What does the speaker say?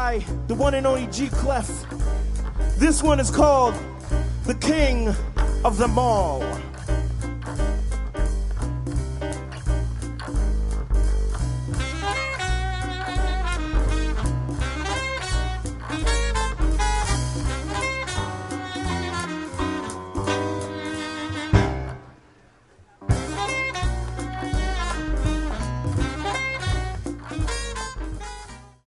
by the one and only G Clef. This one is called The King of the Mall.